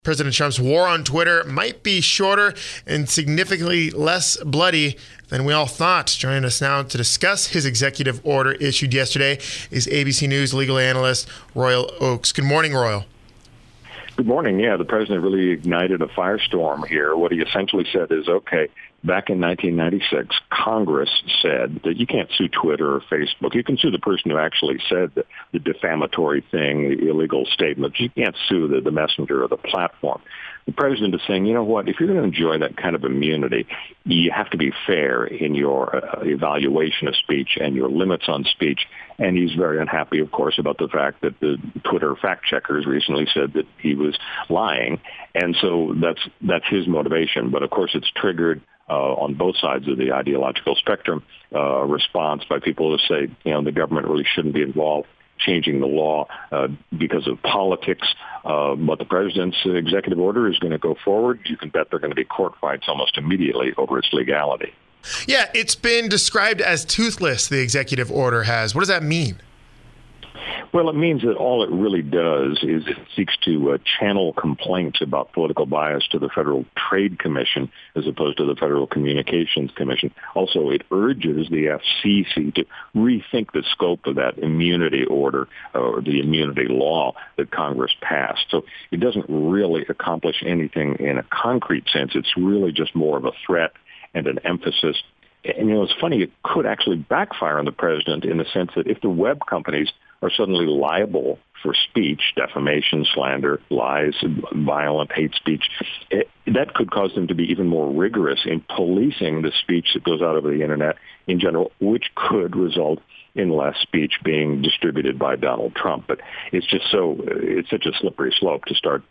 President Trump's war on Twitter might be shorter and significantly less bloody than we all thought. Joining us now to discuss his executive order issued yesterday is ABC News legal analyst Royal Oakes. Good morning, Royal. Good morning. Yeah, the president really ignited a firestorm here. What he essentially said is, okay, back in 1996, Congress said that you can't sue Twitter or Facebook. You can sue the person who actually said the defamatory thing, the illegal statement. You can't sue the messenger or the platform. The president is saying, you know what, if you're going to enjoy that kind of immunity, you have to be fair in your evaluation of speech and your limits on speech. And he's very unhappy, of course, about the fact that the Twitter fact checkers recently said that he was lying. And so that's his motivation. But, of course, it's triggered on both sides of the ideological spectrum, a response by people who say, you know, the government really shouldn't be involved changing the law because of politics. But the president's executive order is going to go forward. You can bet there are going to be court fights almost immediately over its legality. Yeah, it's been described as toothless, the executive order has. What does that mean? Well, it means that all it really does is it seeks to channel complaints about political bias to the Federal Trade Commission as opposed to the Federal Communications Commission. Also, it urges the FCC to rethink the scope of that immunity order or the immunity law that Congress passed. So it doesn't really accomplish anything in a concrete sense. It's really just more of a threat and an emphasis. And, you know, it's funny, it could actually backfire on the president in the sense that if the web companies are suddenly liable for speech, defamation, slander, lies, violent hate speech, that could cause them to be even more rigorous in policing the speech that goes out over the internet in general, which could result in less speech being distributed by Donald Trump. But it's just it's such a slippery slope to start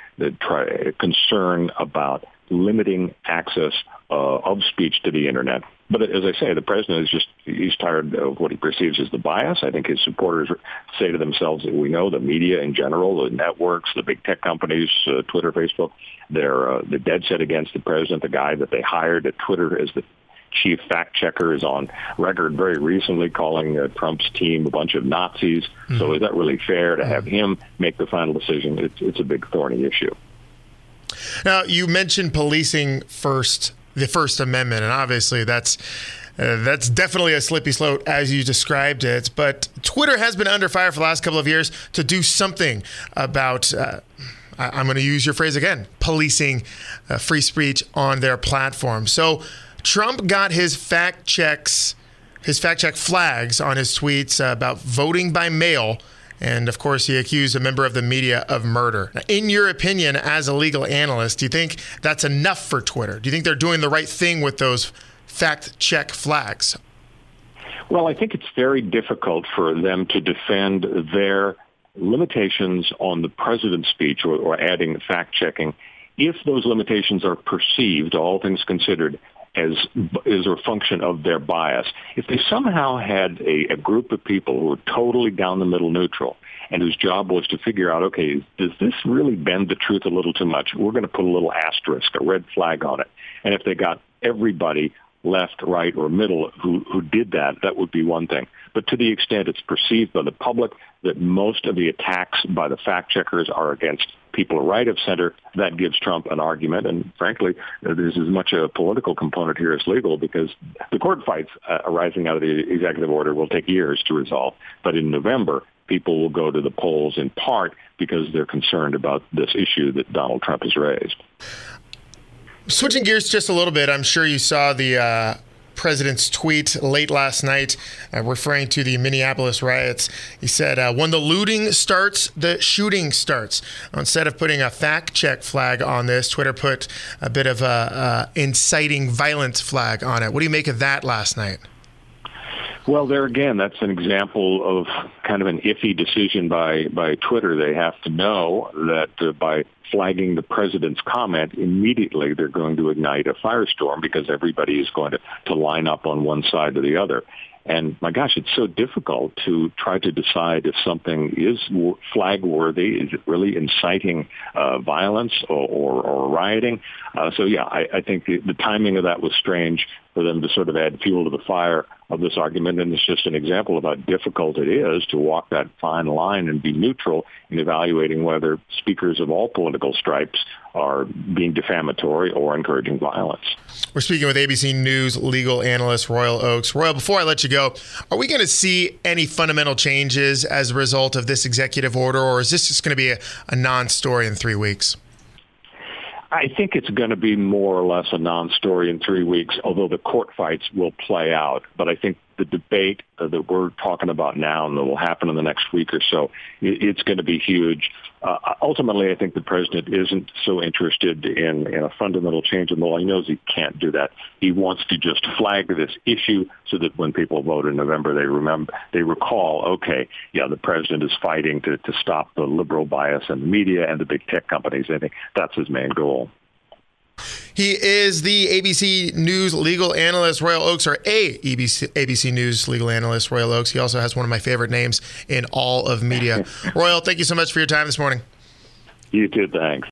concern about limiting access of speech to the internet. But as I say, the president he's tired of what he perceives as the bias. I think his supporters say to themselves that we know the media in general, the networks, the big tech companies, Twitter, Facebook, they're dead set against the president. The guy that they hired at Twitter as the chief fact checker is on record very recently calling Trump's team a bunch of Nazis. Mm-hmm. So is that really fair to have him make the final decision? It's a big thorny issue. Now, you mentioned policing the First Amendment, and obviously that's definitely a slippery slope as you described it. But Twitter has been under fire for the last couple of years to do something about, I'm going to use your phrase again, policing free speech on their platform. So Trump got his fact check flags on his tweets about voting by mail. And, of course, he accused a member of the media of murder. Now, in your opinion, as a legal analyst, do you think that's enough for Twitter? Do you think they're doing the right thing with those fact-check flags? Well, I think it's very difficult for them to defend their limitations on the president's speech or adding fact-checking if those limitations are perceived, all things considered, as a function of their bias. If they somehow had a group of people who were totally down the middle neutral and whose job was to figure out, okay, does this really bend the truth a little too much? We're going to put a little asterisk, a red flag on it. And if they got everybody left, right, or middle who did that, that would be one thing. But to the extent it's perceived by the public that most of the attacks by the fact checkers are against people right of center, that gives Trump an argument. And frankly, there's as much a political component here as legal, because the court fights arising out of the executive order will take years to resolve. But in November, people will go to the polls in part because they're concerned about this issue that Donald Trump has raised. Switching gears just a little bit, I'm sure you saw the president's tweet late last night referring to the Minneapolis riots. He said, when the looting starts, the shooting starts. Instead of putting a fact check flag on this, Twitter put a bit of a inciting violence flag on it. What do you make of that last night? Well, there again, that's an example of kind of an iffy decision by Twitter. They have to know that by flagging the president's comment, immediately they're going to ignite a firestorm because everybody is going to line up on one side or the other. And my gosh, it's so difficult to try to decide if something is flag worthy. Is it really inciting violence or rioting? So, yeah, I think the timing of that was strange. for them to sort of add fuel to the fire of this argument. And it's just an example of how difficult it is to walk that fine line and be neutral in evaluating whether speakers of all political stripes are being defamatory or encouraging violence. We're speaking with ABC News legal analyst Royal Oakes. Royal, before I let you go, are we going to see any fundamental changes as a result of this executive order, or is this just going to be a non-story in 3 weeks? I think it's going to be more or less a non-story in 3 weeks, although the court fights will play out. But I think the debate that we're talking about now and that will happen in the next week or so, it's going to be huge. Ultimately, I think the president isn't so interested in a fundamental change in the law. He knows he can't do that. He wants to just flag this issue so that when people vote in November, they recall, okay, yeah, the president is fighting to stop the liberal bias in the media and the big tech companies. I think that's his main goal. He is the ABC News legal analyst, Royal Oakes, or ABC News legal analyst, Royal Oakes. He also has one of my favorite names in all of media. Royal, thank you so much for your time this morning. You too, thanks.